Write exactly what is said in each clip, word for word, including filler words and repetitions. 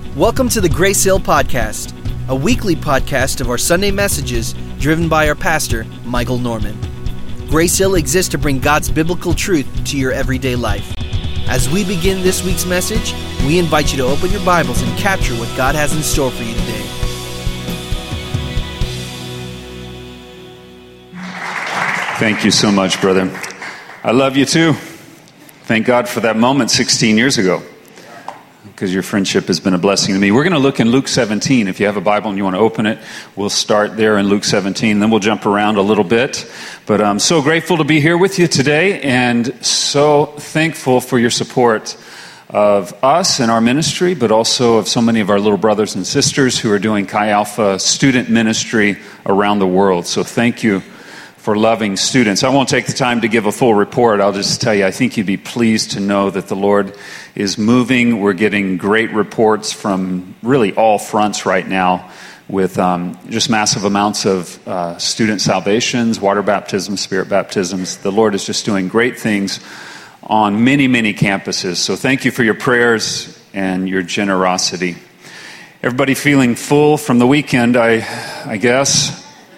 Welcome to the Grace Hill Podcast, a weekly podcast of our Sunday messages driven by our pastor, Michael Norman. Grace Hill exists to bring God's biblical truth to your everyday life. As we begin this week's message, we invite you to open your Bibles and capture what God has in store for you today. Thank you so much, brother. I love you too. Thank God for that moment sixteen years ago, because your friendship has been a blessing to me. We're going to look in Luke seventeen. If you have a Bible and you want to open it, we'll start there in Luke seventeen. Then we'll jump around a little bit. But I'm so grateful to be here with you today and so thankful for your support of us and our ministry, but also of so many of our little brothers and sisters who are doing Chi Alpha student ministry around the world. So thank you for loving students. I won't take the time to give a full report. I'll just tell you, I think you'd be pleased to know that the Lord is moving. We're getting great reports from really all fronts right now with um, just massive amounts of uh, student salvations, water baptisms, spirit baptisms. The Lord is just doing great things on many, many campuses. So thank you for your prayers and your generosity. Everybody feeling full from the weekend, I, I guess.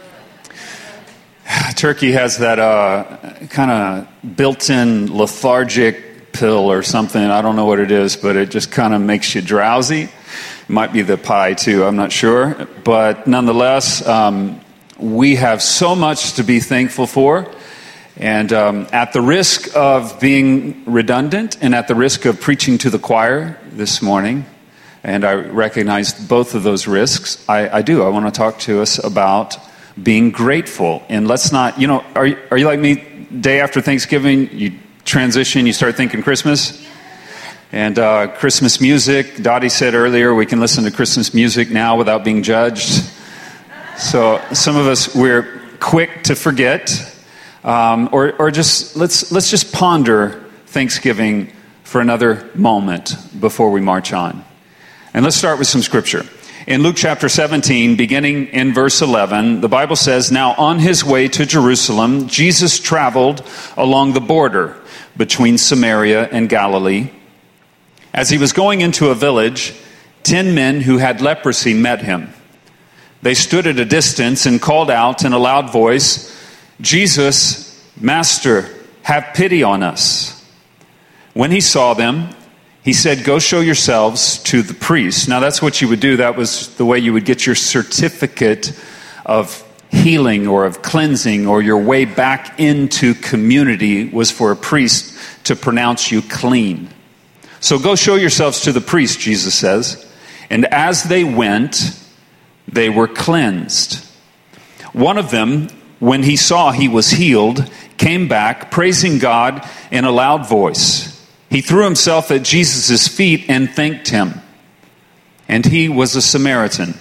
Turkey has that uh, kind of built-in lethargic pill or something. I don't know what it is, but it just kind of makes you drowsy. It might be the pie, too. I'm not sure. But nonetheless, um, we have so much to be thankful for. And um, at the risk of being redundant and at the risk of preaching to the choir this morning, and I recognize both of those risks, I, I do. I want to talk to us about being grateful. And let's not, you know, are you, are you like me, day after Thanksgiving, you transition, you start thinking Christmas? And uh, Christmas music, Dottie said earlier, we can listen to Christmas music now without being judged. So some of us, we're quick to forget. Um, or, or just, let's, let's just ponder Thanksgiving for another moment before we march on. And let's start with some scripture. In Luke chapter seventeen, beginning in verse eleven, the Bible says, "Now on his way to Jerusalem, Jesus traveled along the border between Samaria and Galilee. As he was going into a village, ten men who had leprosy met him. They stood at a distance and called out in a loud voice, 'Jesus, Master, have pity on us.' When he saw them, he said, 'Go show yourselves to the priest.'" Now that's what you would do. That was the way you would get your certificate of healing or of cleansing, or your way back into community was for a priest to pronounce you clean. "So go show yourselves to the priest," Jesus says. And as they went, they were cleansed. One of them, when he saw he was healed, came back, praising God in a loud voice. He threw himself at Jesus' feet and thanked him. And he was a Samaritan.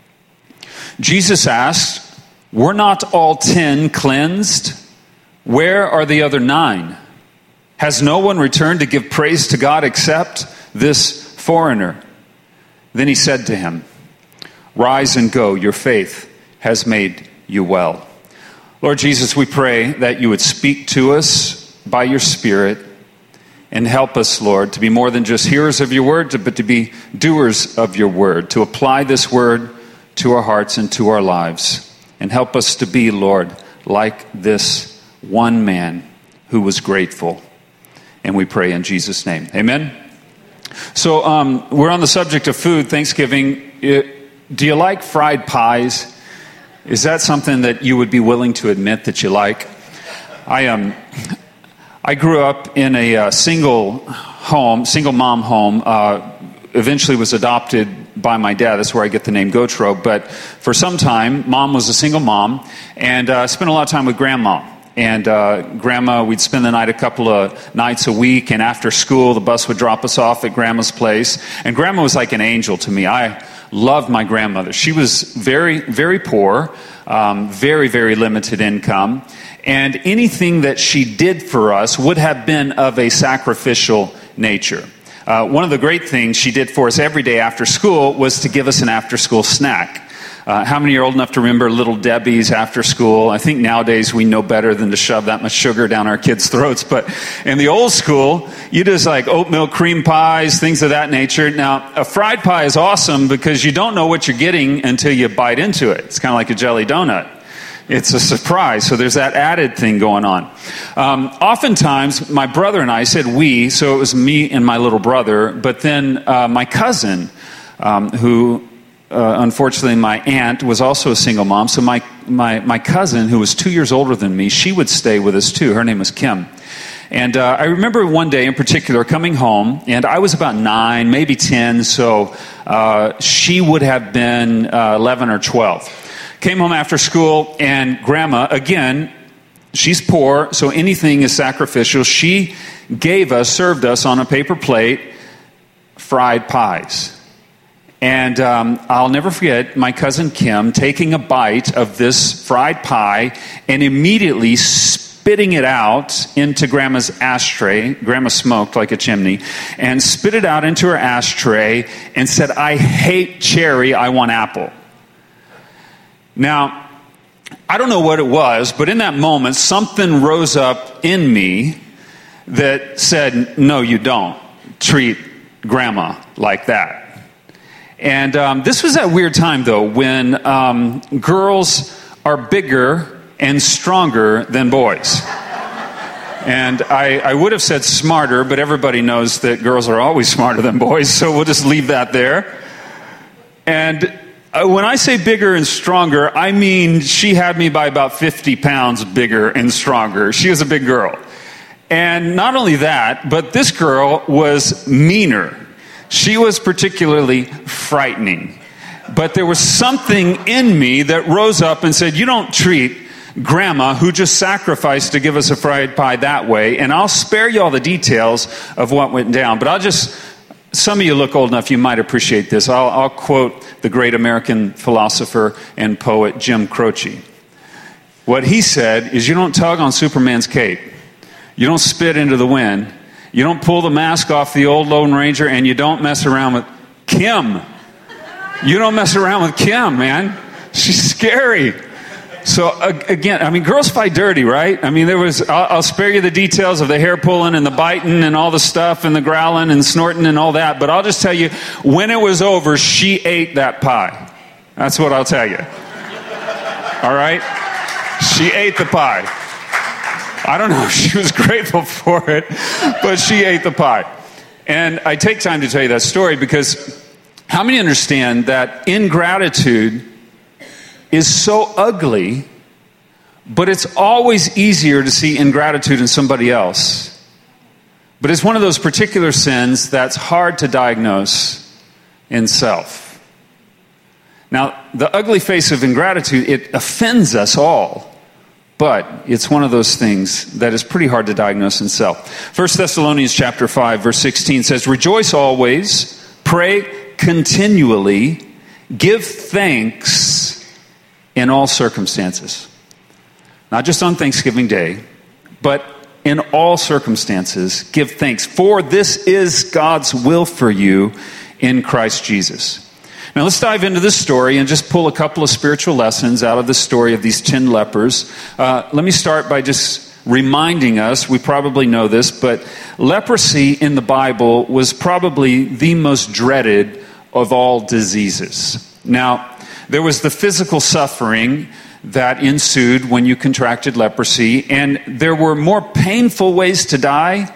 Jesus asked, "Were not all ten cleansed? Where are the other nine? Has no one returned to give praise to God except this foreigner?" Then he said to him, "Rise and go. Your faith has made you well." Lord Jesus, we pray that you would speak to us by your Spirit and help us, Lord, to be more than just hearers of your word, but to be doers of your word, to apply this word to our hearts and to our lives. And help us to be, Lord, like this one man who was grateful. And we pray in Jesus' name. Amen. So um, we're on the subject of food, Thanksgiving. It, do you like fried pies? Is that something that you would be willing to admit that you like? I am... Um, I grew up in a uh, single home, single mom home, uh, eventually was adopted by my dad. That's where I get the name Gotro. But for some time, mom was a single mom, and uh, spent a lot of time with grandma. And uh, grandma, we'd spend the night a couple of nights a week, and after school, the bus would drop us off at grandma's place. And grandma was like an angel to me. I loved my grandmother. She was very, very poor, um, very, very limited income. And anything that she did for us would have been of a sacrificial nature. Uh, one of the great things she did for us every day after school was to give us an after-school snack. Uh, how many are old enough to remember Little Debbie's after school? I think nowadays we know better than to shove that much sugar down our kids' throats. But in the old school, you just like oatmeal cream pies, things of that nature. Now, a fried pie is awesome because you don't know what you're getting until you bite into it. It's kind of like a jelly donut. It's a surprise. So there's that added thing going on. Um, oftentimes, my brother and I said we, so it was me and my little brother, but then uh, my cousin, um, who... Uh, unfortunately, my aunt was also a single mom, so my, my, my cousin, who was two years older than me, she would stay with us too. Her name was Kim. And uh, I remember one day in particular coming home, and I was about nine, maybe ten, so uh, she would have been uh, eleven or twelve. Came home after school, and Grandma, again, she's poor, so anything is sacrificial. She gave us, served us on a paper plate, fried pies. And um, I'll never forget my cousin Kim taking a bite of this fried pie and immediately spitting it out into Grandma's ashtray. Grandma smoked like a chimney. And spit it out into her ashtray and said, "I hate cherry, I want apple." Now, I don't know what it was, but in that moment, something rose up in me that said, "No, you don't treat Grandma like that." And um, this was that weird time, though, when um, girls are bigger and stronger than boys. And I, I would have said smarter, but everybody knows that girls are always smarter than boys, so we'll just leave that there. And uh, when I say bigger and stronger, I mean she had me by about fifty pounds bigger and stronger. She was a big girl. And not only that, but this girl was meaner. She was particularly frightening. But there was something in me that rose up and said, "You don't treat Grandma, who just sacrificed to give us a fried pie, that way." And I'll spare you all the details of what went down. But I'll just, some of you look old enough, you might appreciate this. I'll, I'll quote the great American philosopher and poet Jim Croce. What he said is, you don't tug on Superman's cape. You don't spit into the wind. You don't pull the mask off the old Lone Ranger, and you don't mess around with Kim. You don't mess around with Kim, man. She's scary. So, uh, again, I mean, girls fight dirty, right? I mean, there was, I'll, I'll spare you the details of the hair pulling and the biting and all the stuff and the growling and snorting and all that, but I'll just tell you, when it was over, she ate that pie. That's what I'll tell you. All right? She ate the pie. I don't know if she was grateful for it, but she ate the pie. And I take time to tell you that story because how many understand that ingratitude is so ugly, but it's always easier to see ingratitude in somebody else. But it's one of those particular sins that's hard to diagnose in self. Now, the ugly face of ingratitude, it offends us all. But it's one of those things that is pretty hard to diagnose in self. First Thessalonians chapter five, verse sixteen says, "Rejoice always, pray continually, give thanks in all circumstances." Not just on Thanksgiving Day, but in all circumstances, give thanks. For this is God's will for you in Christ Jesus. Now let's dive into this story and just pull a couple of spiritual lessons out of the story of these ten lepers. Uh, let me start by just reminding us, we probably know this, but leprosy in the Bible was probably the most dreaded of all diseases. Now, there was the physical suffering that ensued when you contracted leprosy, and there were more painful ways to die,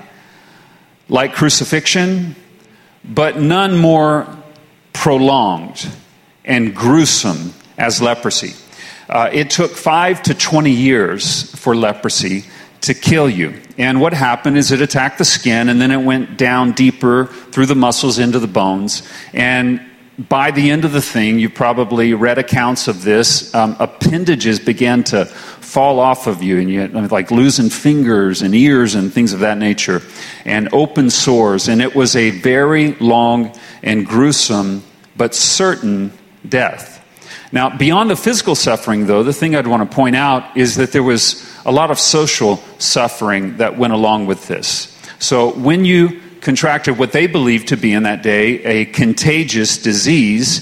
like crucifixion, but none more prolonged and gruesome as leprosy. Uh, it took five to twenty years for leprosy to kill you. And what happened is it attacked the skin, and then it went down deeper through the muscles into the bones. And by the end of the thing, you probably read accounts of this, um, appendages began to fall off of you, and you had, like losing fingers and ears and things of that nature, and open sores. And it was a very long and gruesome but certain death. Now, beyond the physical suffering, though, the thing I'd want to point out is that there was a lot of social suffering that went along with this. So when you contracted what they believed to be in that day a contagious disease,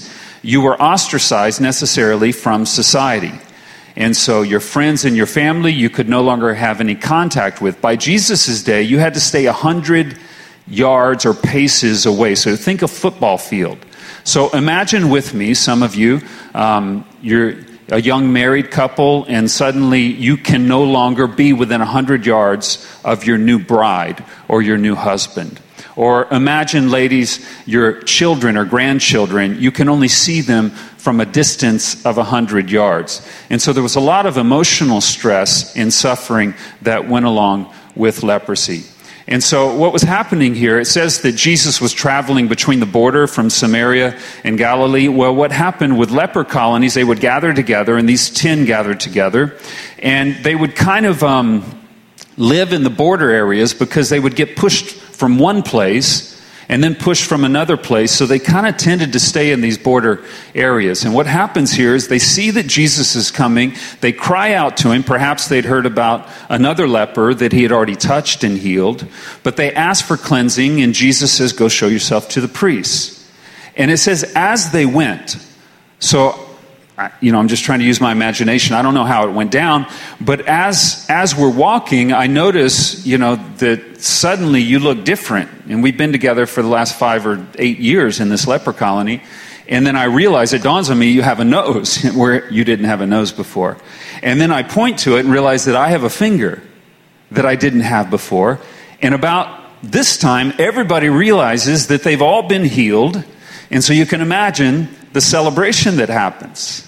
you were ostracized necessarily from society. And so your friends and your family, you could no longer have any contact with. By Jesus' day, you had to stay one hundred yards or paces away. So think a football field. So imagine with me, some of you, um, you're a young married couple, and suddenly you can no longer be within one hundred yards of your new bride or your new husband. Or imagine, ladies, your children or grandchildren, you can only see them from a distance of one hundred yards. And so there was a lot of emotional stress and suffering that went along with leprosy. And so what was happening here, it says that Jesus was traveling between the border from Samaria and Galilee. Well, what happened with leper colonies, they would gather together, and these ten gathered together, and they would kind of um, live in the border areas because they would get pushed from one place and then pushed from another place. So they kind of tended to stay in these border areas. And what happens here is they see that Jesus is coming. They cry out to him. Perhaps they'd heard about another leper that he had already touched and healed. But they ask for cleansing, and Jesus says, go show yourself to the priests. And it says, as they went. So, you know, I'm just trying to use my imagination. I don't know how it went down. But as as we're walking, I notice, you know, that suddenly you look different. And we've been together for the last five or eight years in this leper colony. And then I realize, it dawns on me, you have a nose where you didn't have a nose before. And then I point to it and realize that I have a finger that I didn't have before. And about this time, everybody realizes that they've all been healed. And so you can imagine the celebration that happens.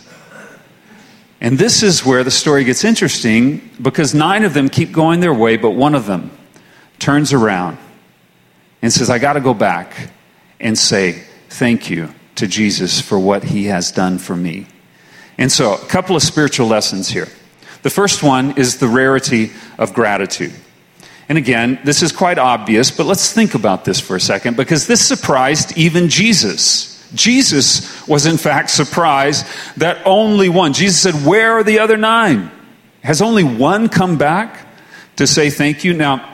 And this is where the story gets interesting, because nine of them keep going their way, but one of them turns around and says, I got to go back and say thank you to Jesus for what he has done for me. And so, a couple of spiritual lessons here. The first one is the rarity of gratitude. And again, this is quite obvious, but let's think about this for a second, because this surprised even Jesus. Jesus was in fact surprised that only one. Jesus said, where are the other nine? Has only one come back to say thank you? Now,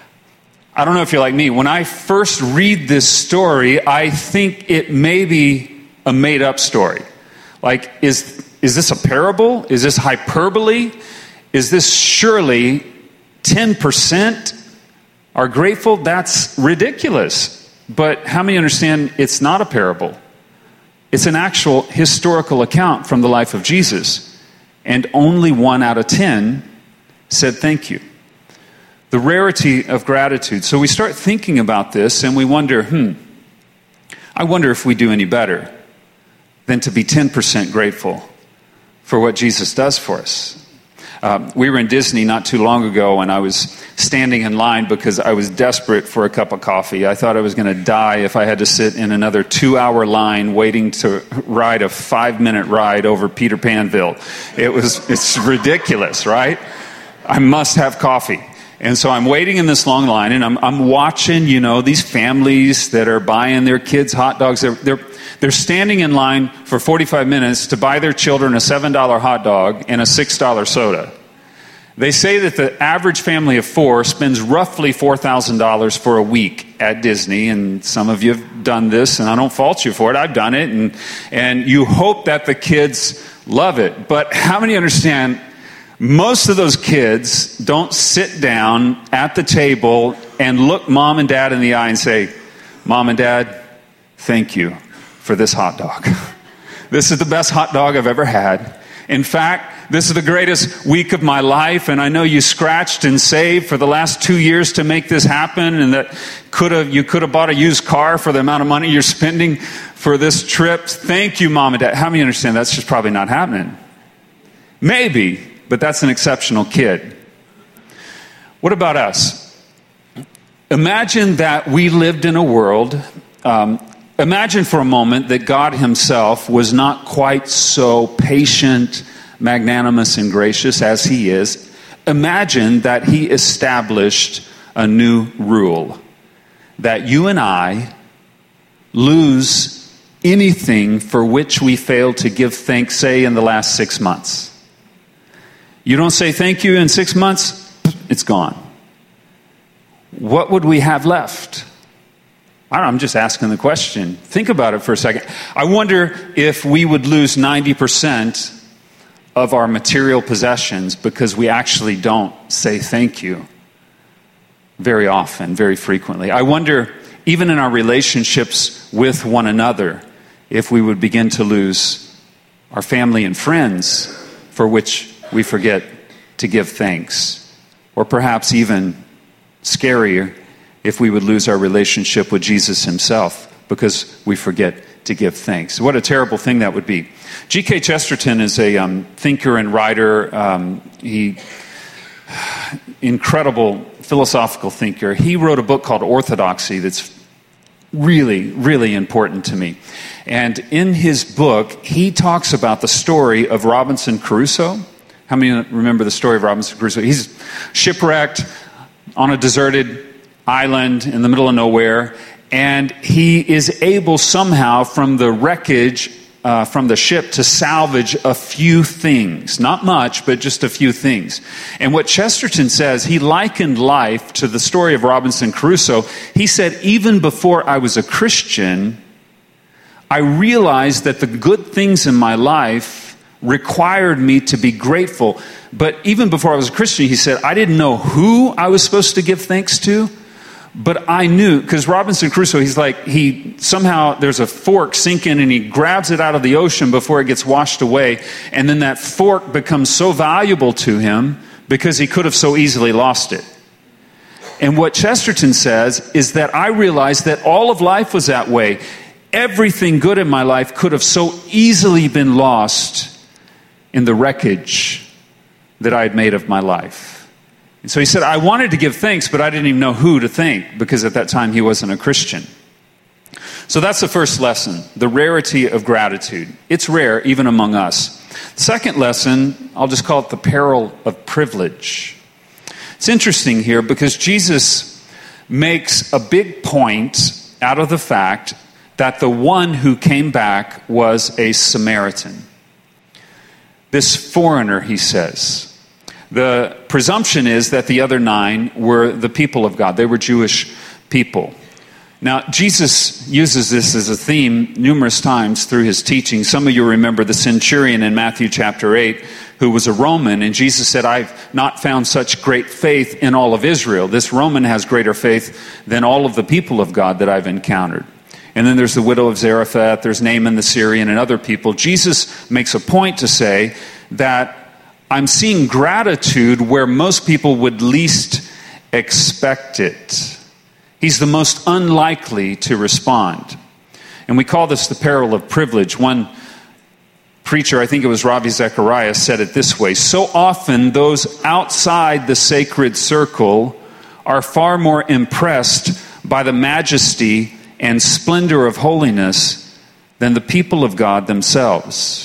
I don't know if you're like me. When I first read this story, I think it may be a made-up story. Like, is, is this a parable? Is this hyperbole? Is this surely ten percent are grateful? That's ridiculous. But how many understand it's not a parable? It's an actual historical account from the life of Jesus. And only one out of ten said thank you. The rarity of gratitude. So we start thinking about this and we wonder, hmm, I wonder if we do any better than to be ten percent grateful for what Jesus does for us. Um, we were in Disney not too long ago, and I was standing in line because I was desperate for a cup of coffee. I thought I was going to die if I had to sit in another two-hour line waiting to ride a five-minute ride over Peter Panville. It was, it's ridiculous, right? I must have coffee. And so I'm waiting in this long line, and I'm, I'm watching, you know, these families that are buying their kids hot dogs. They're, they're, they're standing in line for forty-five minutes to buy their children a seven dollar hot dog and a six dollar soda. They say that the average family of four spends roughly four thousand dollars for a week at Disney, and some of you have done this, and I don't fault you for it. I've done it, and, and you hope that the kids love it. But how many understand most of those kids don't sit down at the table and look mom and dad in the eye and say, Mom and Dad, thank you for this hot dog. This is the best hot dog I've ever had. In fact, this is the greatest week of my life, and I know you scratched and saved for the last two years to make this happen, and that could have you could have bought a used car for the amount of money you're spending for this trip. Thank you, Mom and Dad. How many understand that's just probably not happening? Maybe. But that's an exceptional kid. What about us? Imagine that we lived in a world, um, imagine for a moment that God himself was not quite so patient, magnanimous, and gracious as he is. Imagine that he established a new rule, that you and I lose anything for which we failed to give thanks, say, in the last six months. You don't say thank you in six months, it's gone. What would we have left? I don't know, I'm just asking the question. Think about it for a second. I wonder if we would lose ninety percent of our material possessions because we actually don't say thank you very often, very frequently. I wonder, even in our relationships with one another, if we would begin to lose our family and friends for which we forget to give thanks. Or perhaps even scarier, if we would lose our relationship with Jesus himself because we forget to give thanks. What a terrible thing that would be. G K Chesterton is a um, thinker and writer. Um, he, incredible philosophical thinker. He wrote a book called Orthodoxy that's really, really important to me. And in his book, he talks about the story of Robinson Crusoe. How many remember the story of Robinson Crusoe? He's shipwrecked on a deserted island in the middle of nowhere, and he is able somehow from the wreckage uh, from the ship to salvage a few things. Not much, but just a few things. And what Chesterton says, he likened life to the story of Robinson Crusoe. He said, even before I was a Christian, I realized that the good things in my life required me to be grateful. But even before I was a Christian, he said, I didn't know who I was supposed to give thanks to. But I knew, because Robinson Crusoe, he's like, he somehow, there's a fork sinking and he grabs it out of the ocean before it gets washed away. And then that fork becomes so valuable to him because he could have so easily lost it. And what Chesterton says is that I realized that all of life was that way. Everything good in my life could have so easily been lost in the wreckage that I had made of my life. And so he said, I wanted to give thanks, but I didn't even know who to thank because at that time he wasn't a Christian. So that's the first lesson, the rarity of gratitude. It's rare even among us. The second lesson, I'll just call it the peril of privilege. It's interesting here because Jesus makes a big point out of the fact that the one who came back was a Samaritan. This foreigner, he says. The presumption is that the other nine were the people of God. They were Jewish people. Now, Jesus uses this as a theme numerous times through his teaching. Some of you remember the centurion in Matthew chapter eight, who was a Roman, and Jesus said, I've not found such great faith in all of Israel. This Roman has greater faith than all of the people of God that I've encountered. And then there's the widow of Zarephath, there's Naaman the Syrian, and other people. Jesus makes a point to say that I'm seeing gratitude where most people would least expect it. He's the most unlikely to respond. And we call this the peril of privilege. One preacher, I think it was Ravi Zacharias, said it this way. So often those outside the sacred circle are far more impressed by the majesty and splendor of holiness than the people of God themselves.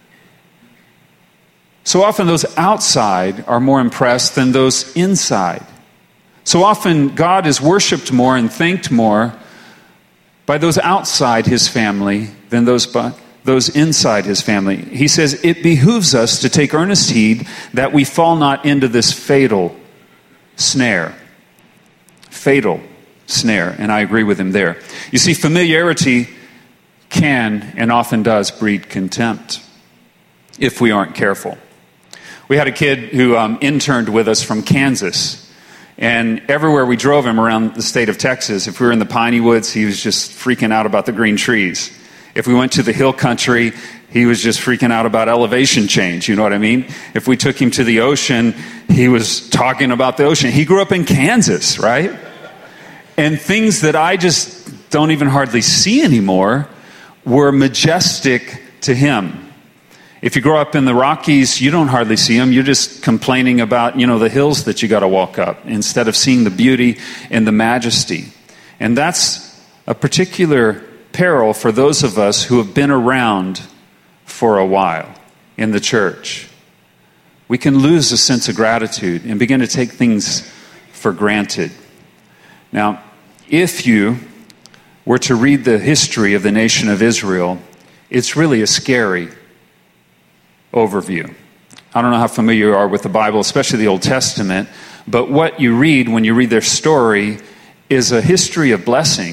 So often those outside are more impressed than those inside. So often God is worshipped more and thanked more by those outside his family than those by, those inside his family. He says, it behooves us to take earnest heed that we fall not into this fatal snare. Fatal snare. And I agree with him there. You see, familiarity can and often does breed contempt if we aren't careful. We had a kid who um, interned with us from Kansas, and everywhere we drove him around the state of Texas, if we were in the piney woods, he was just freaking out about the green trees. If we went to the hill country, he was just freaking out about elevation change, you know what I mean? If we took him to the ocean, he was talking about the ocean. He grew up in Kansas, right? And things that I just don't even hardly see anymore were majestic to him. If you grow up in the Rockies, you don't hardly see them. You're just complaining about, you know, the hills that you got to walk up instead of seeing the beauty and the majesty. And that's a particular peril for those of us who have been around for a while in the church. We can lose a sense of gratitude and begin to take things for granted. Now, if you were to read the history of the nation of Israel, it's really a scary overview. I don't know how familiar you are with the Bible, especially the Old Testament, but what you read when you read their story is a history of blessing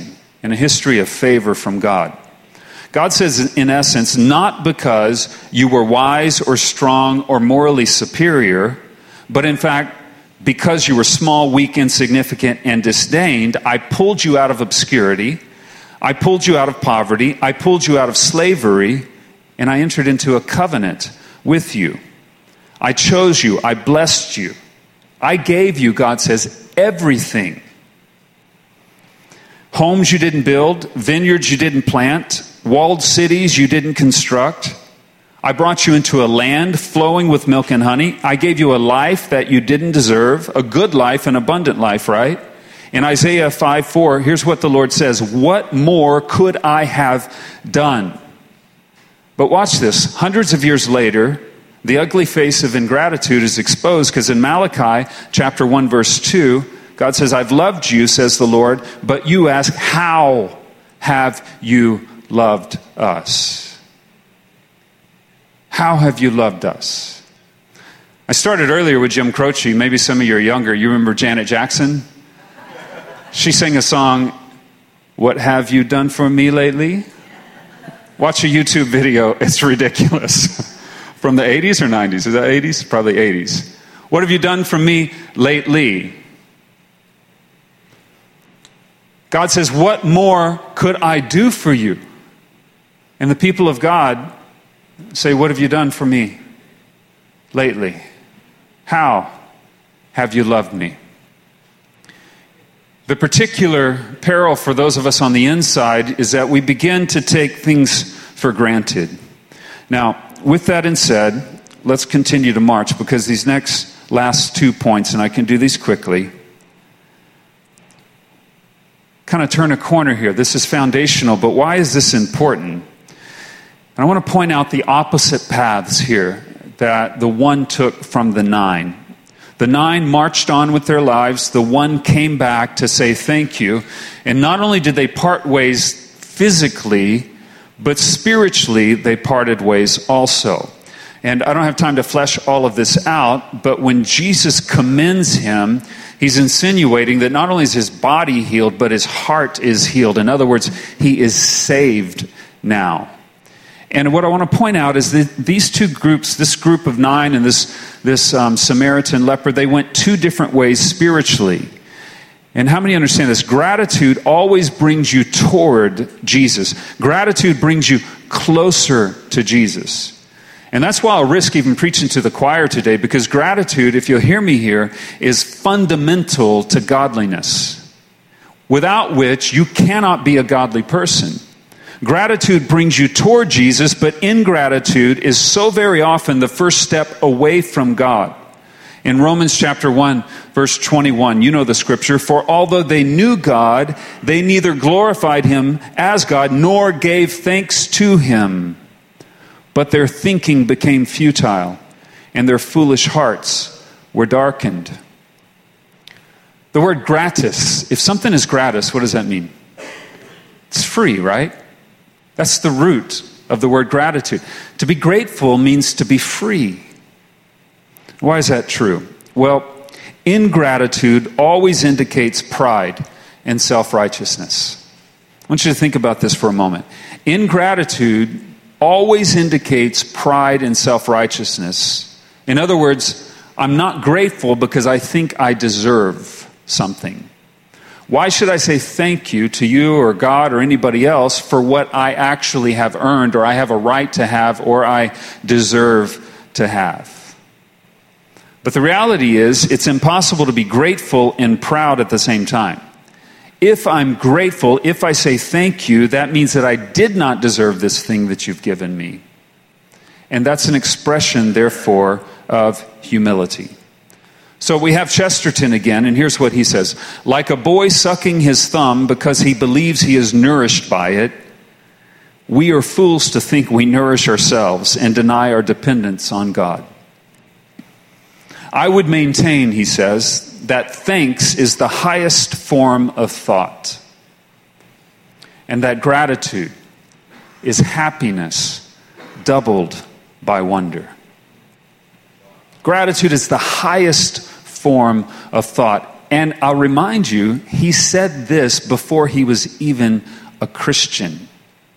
and a history of favor from God. God says, in essence, not because you were wise or strong or morally superior, but in fact, because you were small, weak, insignificant, and disdained, I pulled you out of obscurity, I pulled you out of poverty, I pulled you out of slavery, and I entered into a covenant with you. I chose you, I blessed you. I gave you, God says, everything. Homes you didn't build, vineyards you didn't plant, walled cities you didn't construct. I brought you into a land flowing with milk and honey. I gave you a life that you didn't deserve, a good life, an abundant life, right? In Isaiah five four, here's what the Lord says, what more could I have done? But watch this. Hundreds of years later, the ugly face of ingratitude is exposed because in Malachi chapter one, verse two, God says, I've loved you, says the Lord, but you ask, how have you loved us? How have you loved us? I started earlier with Jim Croce. Maybe some of you are younger. You remember Janet Jackson? She sang a song, What Have You Done For Me Lately? Watch a YouTube video. It's ridiculous. From the eighties or nineties? Is that eighties? Probably eighties. What have you done for me lately? God says, what more could I do for you? And the people of God say, what have you done for me lately? How have you loved me? The particular peril for those of us on the inside is that we begin to take things for granted. Now, with that in said, let's continue to march because these next last two points, and I can do these quickly, kind of turn a corner here. This is foundational, but why is this important? And I want to point out the opposite paths here that the one took from the nine. The nine marched on with their lives. The one came back to say thank you. And not only did they part ways physically, but spiritually they parted ways also. And I don't have time to flesh all of this out, but when Jesus commends him, he's insinuating that not only is his body healed, but his heart is healed. In other words, he is saved now. And what I want to point out is that these two groups, this group of nine and this, this um, Samaritan leper, they went two different ways spiritually. And how many understand this? Gratitude always brings you toward Jesus. Gratitude brings you closer to Jesus. And that's why I'll risk even preaching to the choir today, because gratitude, if you'll hear me here, is fundamental to godliness, without which you cannot be a godly person. Gratitude brings you toward Jesus, but ingratitude is so very often the first step away from God. In Romans chapter one, verse twenty-one, you know the scripture, for although they knew God, they neither glorified him as God, nor gave thanks to him. But their thinking became futile, and their foolish hearts were darkened. The word gratis, if something is gratis, what does that mean? It's free, right? That's the root of the word gratitude. To be grateful means to be free. Why is that true? Well, ingratitude always indicates pride and self-righteousness. I want you to think about this for a moment. Ingratitude always indicates pride and self-righteousness. In other words, I'm not grateful because I think I deserve something. Why should I say thank you to you or God or anybody else for what I actually have earned or I have a right to have or I deserve to have? But the reality is, it's impossible to be grateful and proud at the same time. If I'm grateful, if I say thank you, that means that I did not deserve this thing that you've given me. And that's an expression, therefore, of humility. So we have Chesterton again, and here's what he says. Like a boy sucking his thumb because he believes he is nourished by it, we are fools to think we nourish ourselves and deny our dependence on God. I would maintain, he says, that thanks is the highest form of thought, and that gratitude is happiness doubled by wonder. Gratitude is the highest form of thought, And I'll remind you, he said this before he was even a Christian.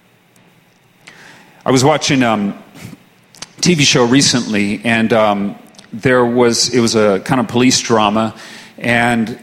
I was watching um, a T V show recently, and um, there was, it was a kind of police drama, and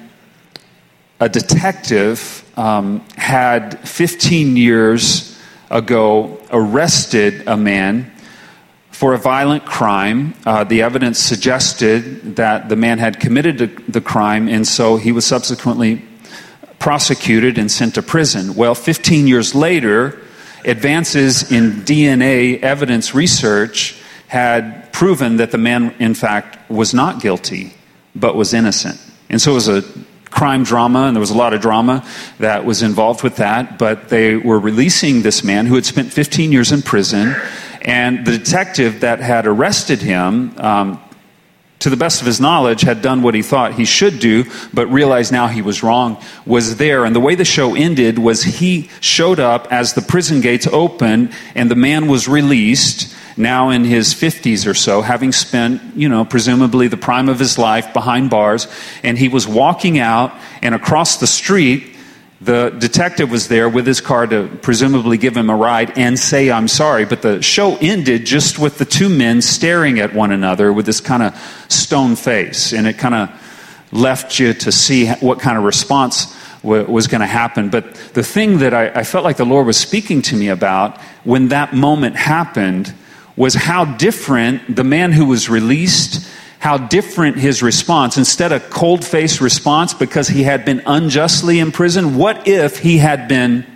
a detective um, had fifteen years ago arrested a man for a violent crime. Uh, the evidence suggested that the man had committed the crime, and so he was subsequently prosecuted and sent to prison. Well, fifteen years later, advances in D N A evidence research had proven that the man, in fact, was not guilty, but was innocent. And so it was a crime drama, and there was a lot of drama that was involved with that, but they were releasing this man who had spent fifteen years in prison, and the detective that had arrested him, um, to the best of his knowledge, had done what he thought he should do, but realized now he was wrong, was there. And the way the show ended was he showed up as the prison gates opened, and the man was released, now in his fifties or so, having spent, you know, presumably the prime of his life behind bars, and he was walking out, and across the street, the detective was there with his car to presumably give him a ride and say, "I'm sorry." But the show ended just with the two men staring at one another with this kind of stone face, and it kind of left you to see what kind of response was going to happen. But the thing that I, I felt like the Lord was speaking to me about when that moment happened was how different the man who was released, how different his response. Instead of cold-faced response because he had been unjustly imprisoned, what if he had been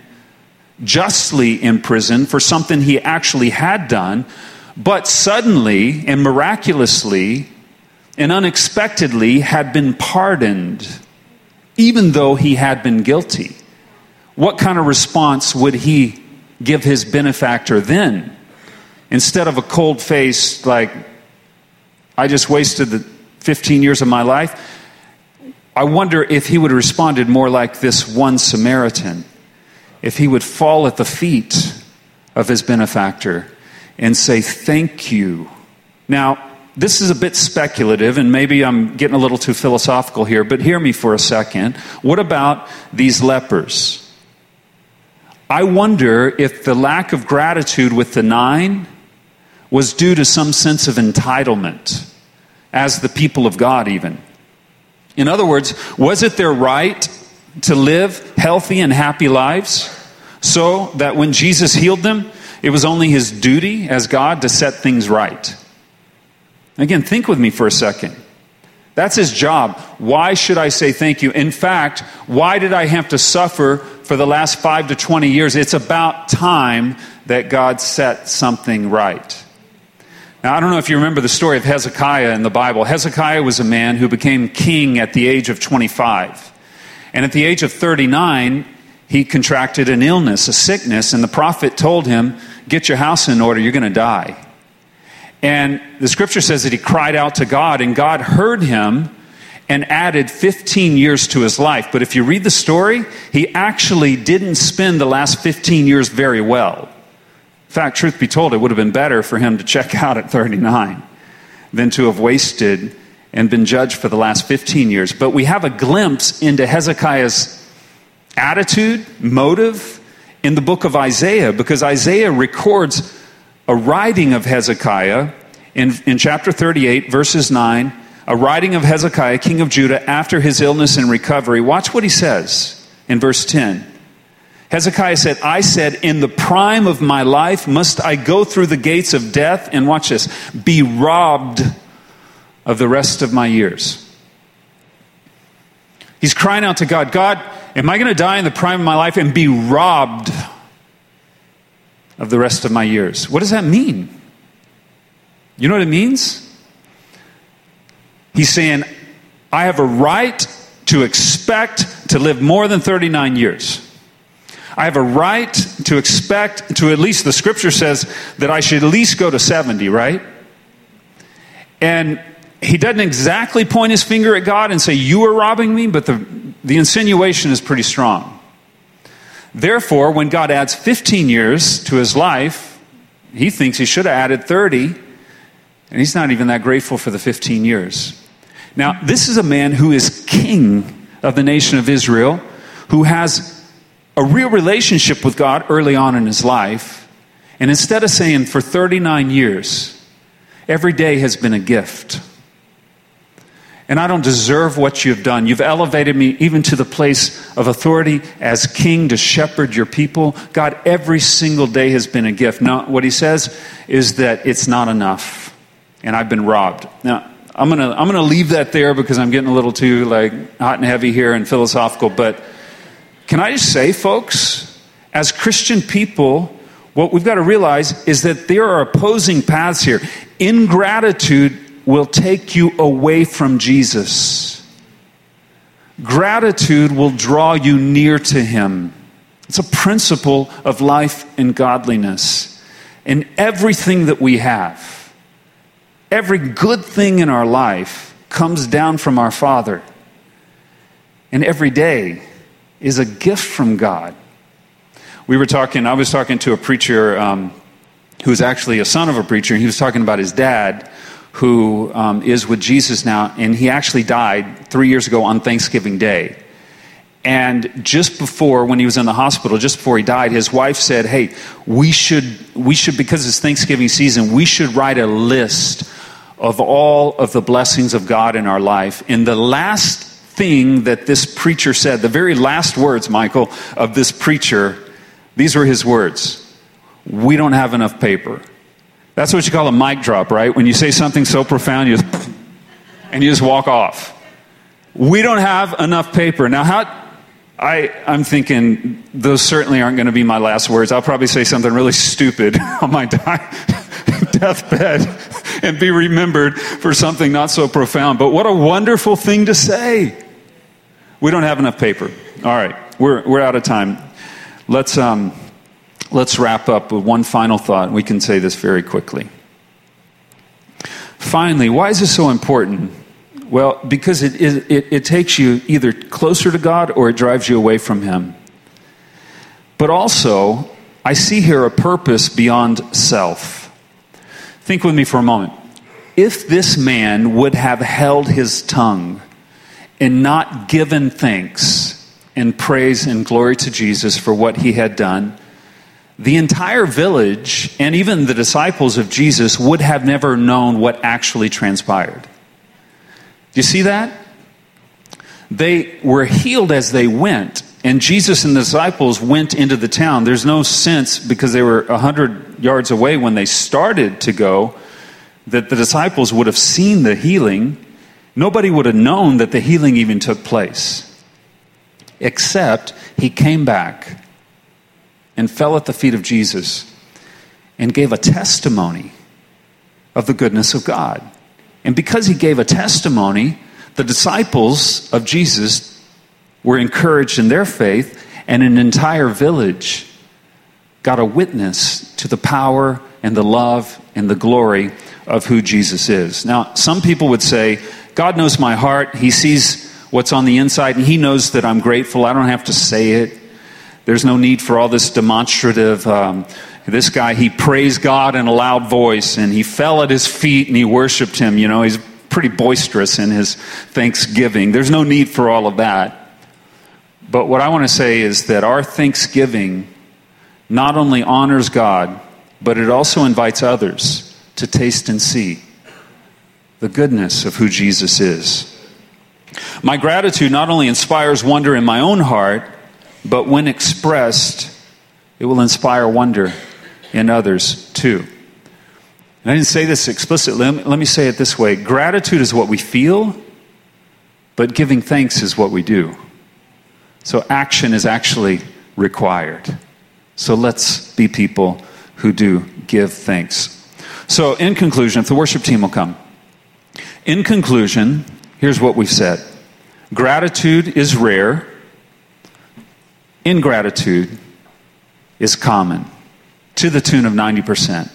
justly imprisoned for something he actually had done, but suddenly and miraculously and unexpectedly had been pardoned, even though he had been guilty? What kind of response would he give his benefactor then? Instead of a cold face like, "I just wasted the fifteen years of my life," I wonder if he would have responded more like this one Samaritan. If he would fall at the feet of his benefactor and say, "Thank you." Now, this is a bit speculative, and maybe I'm getting a little too philosophical here, but hear me for a second. What about these lepers? I wonder if the lack of gratitude with the nine was due to some sense of entitlement as the people of God even. In other words, was it their right to live healthy and happy lives so that when Jesus healed them, it was only his duty as God to set things right? Again, think with me for a second. That's his job. Why should I say thank you? In fact, why did I have to suffer for the last five to twenty years? It's about time that God set something right. Now, I don't know if you remember the story of Hezekiah in the Bible. Hezekiah was a man who became king at the age of twenty-five. And at the age of thirty-nine, he contracted an illness, a sickness, and the prophet told him, "Get your house in order, you're going to die." And the scripture says that he cried out to God, and God heard him and added fifteen years to his life. But if you read the story, he actually didn't spend the last fifteen years very well. In fact, truth be told, it would have been better for him to check out at thirty-nine than to have wasted and been judged for the last fifteen years. But we have a glimpse into Hezekiah's attitude, motive, in the book of Isaiah, because Isaiah records a writing of Hezekiah in, in chapter thirty-eight, verses nine, a writing of Hezekiah, king of Judah, after his illness and recovery. Watch what he says in verse ten. Hezekiah said, "I said, in the prime of my life, must I go through the gates of death," and watch this, "be robbed of the rest of my years." He's crying out to God, "God, am I going to die in the prime of my life and be robbed of the rest of my years?" What does that mean? You know what it means? He's saying, I have a right to expect to live more than thirty-nine years. I have a right to expect to, at least the scripture says that I should at least go to seventy, right? And he doesn't exactly point his finger at God and say, "You are robbing me," but the, the insinuation is pretty strong. Therefore, when God adds fifteen years to his life, he thinks he should have added thirty, and he's not even that grateful for the fifteen years. Now, this is a man who is king of the nation of Israel who has a real relationship with God early on in his life. And instead of saying for thirty-nine years, every day has been a gift. And I don't deserve what you've done. You've elevated me even to the place of authority as king to shepherd your people. God, every single day has been a gift. Now, what he says is that it's not enough. And I've been robbed. Now, I'm going to I'm going to leave that there because I'm getting a little too like hot and heavy here and philosophical. But can I just say, folks, as Christian people, what we've got to realize is that there are opposing paths here. Ingratitude will take you away from Jesus. Gratitude will draw you near to him. It's a principle of life and godliness. And everything that we have, every good thing in our life comes down from our Father. And every day is a gift from God. We were talking, I was talking to a preacher um, who was actually a son of a preacher. He was talking about his dad, who um, is with Jesus now, and he actually died three years ago on Thanksgiving Day. And just before, when he was in the hospital, just before he died, his wife said, hey, we should, we should, because it's Thanksgiving season, we should write a list of all of the blessings of God in our life. And the last thing that this preacher said, the very last words, Michael, of this preacher, these were his words: we don't have enough paper. That's what you call a mic drop, right? When you say something so profound, you just, and you just walk off. We don't have enough paper. Now, how, I, I'm thinking those certainly aren't going to be my last words. I'll probably say something really stupid on my deathbed and be remembered for something not so profound. But what a wonderful thing to say. We don't have enough paper. All right, we're we're out of time. Let's um. Let's wrap up with one final thought. We can say this very quickly. Finally, why is this so important? Well, because it, it, it takes you either closer to God or it drives you away from him. But also, I see here a purpose beyond self. Think with me for a moment. If this man would have held his tongue and not given thanks and praise and glory to Jesus for what he had done, the entire village and even the disciples of Jesus would have never known what actually transpired. Do you see that? They were healed as they went, and Jesus and the disciples went into the town. There's no sense, because they were a hundred yards away when they started to go, that the disciples would have seen the healing. Nobody would have known that the healing even took place, except he came back and fell at the feet of Jesus and gave a testimony of the goodness of God. And because he gave a testimony, the disciples of Jesus were encouraged in their faith, and an entire village got a witness to the power and the love and the glory of who Jesus is. Now, some people would say, God knows my heart. He sees what's on the inside, and he knows that I'm grateful. I don't have to say it. There's no need for all this demonstrative, um, this guy, he praised God in a loud voice, and he fell at his feet and he worshiped him. You know, he's pretty boisterous in his thanksgiving. There's no need for all of that. But what I want to say is that our thanksgiving not only honors God, but it also invites others to taste and see the goodness of who Jesus is. My gratitude not only inspires wonder in my own heart, but when expressed, it will inspire wonder in others too. And I didn't say this explicitly. Let me, let me say it this way. Gratitude is what we feel, but giving thanks is what we do. So action is actually required. So let's be people who do give thanks. So in conclusion, if the worship team will come. In conclusion, here's what we've said. Gratitude is rare. Ingratitude is common, to the tune of ninety percent.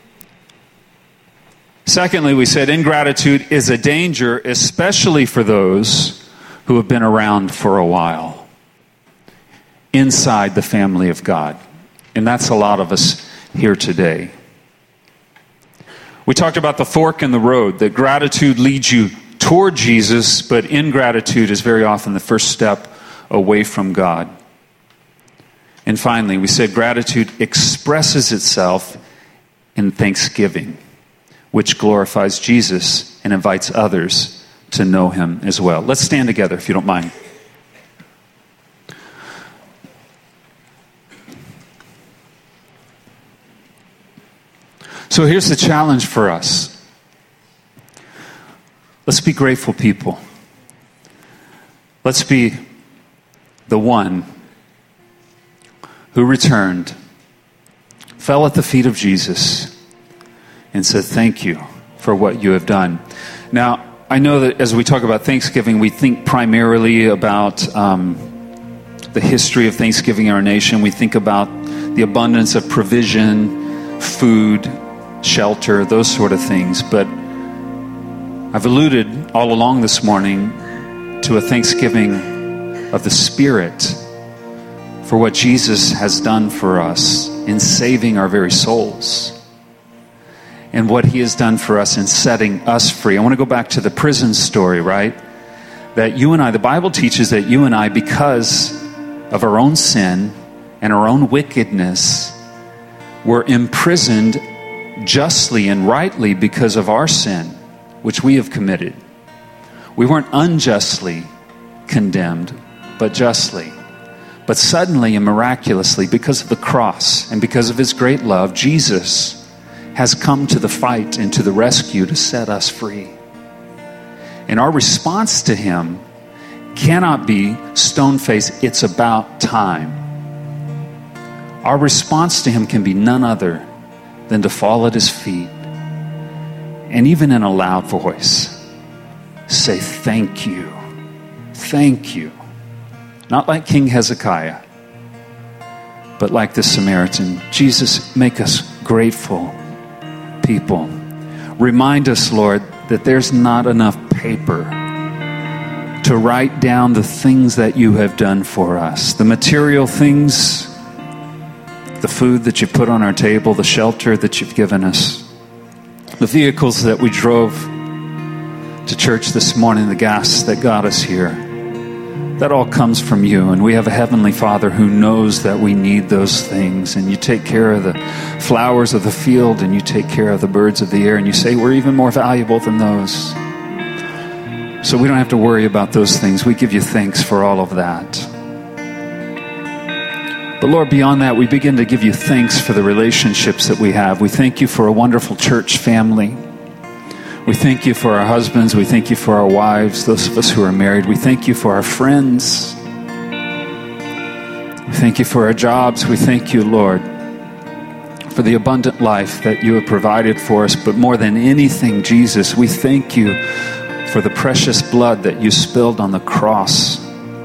Secondly, we said ingratitude is a danger, especially for those who have been around for a while, inside the family of God. And that's a lot of us here today. We talked about the fork in the road, that gratitude leads you toward Jesus, but ingratitude is very often the first step away from God. And finally, we said gratitude expresses itself in thanksgiving, which glorifies Jesus and invites others to know him as well. Let's stand together, if you don't mind. So here's the challenge for us. Let's be grateful people. Let's be the one who returned, fell at the feet of Jesus, and said, thank you for what you have done. Now, I know that as we talk about Thanksgiving, we think primarily about um, the history of Thanksgiving in our nation. We think about the abundance of provision, food, shelter, those sort of things. But I've alluded all along this morning to a thanksgiving of the Spirit for what Jesus has done for us in saving our very souls and what he has done for us in setting us free. I want to go back to the prison story, right? That you and I, the Bible teaches that you and I, because of our own sin and our own wickedness, were imprisoned justly and rightly because of our sin, which we have committed. We weren't unjustly condemned, but justly. But suddenly and miraculously, because of the cross and because of his great love, Jesus has come to the fight and to the rescue to set us free. And our response to him cannot be stone-faced, it's about time. Our response to him can be none other than to fall at his feet and even in a loud voice say, thank you, thank you. Not like King Hezekiah, but like the Samaritan. Jesus, make us grateful people. Remind us, Lord, that there's not enough paper to write down the things that you have done for us. The material things, the food that you put on our table, the shelter that you've given us, the vehicles that we drove to church this morning, the gas that got us here. That all comes from you, and we have a Heavenly Father who knows that we need those things, and you take care of the flowers of the field, and you take care of the birds of the air, and you say we're even more valuable than those. So we don't have to worry about those things. We give you thanks for all of that. But Lord, beyond that, we begin to give you thanks for the relationships that we have. We thank you for a wonderful church family. We thank you for our husbands. We thank you for our wives, those of us who are married. We thank you for our friends. We thank you for our jobs. We thank you, Lord, for the abundant life that you have provided for us. But more than anything, Jesus, we thank you for the precious blood that you spilled on the cross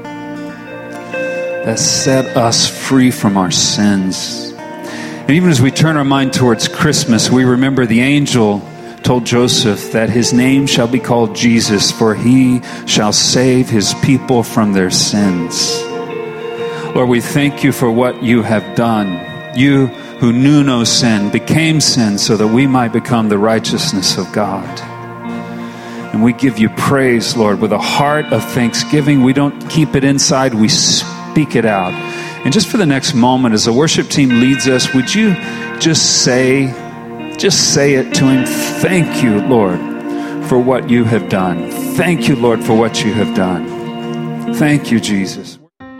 that set us free from our sins. And even as we turn our mind towards Christmas, we remember the angel told Joseph that his name shall be called Jesus, for he shall save his people from their sins. Lord, we thank you for what you have done. You who knew no sin became sin so that we might become the righteousness of God. And we give you praise, Lord, with a heart of thanksgiving. We don't keep it inside, we speak it out. And just for the next moment, as the worship team leads us, would you just say, just say it to him, thank you, Lord, for what you have done. Thank you, Lord, for what you have done. Thank you, Jesus.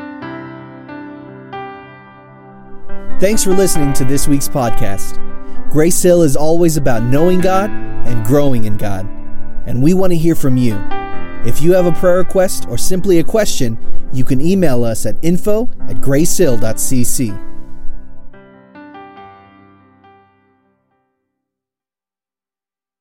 Thanks for listening to this week's podcast. Grace Hill is always about knowing God and growing in God. And we want to hear from you. If you have a prayer request or simply a question, you can email us at info at gracehill dot c c.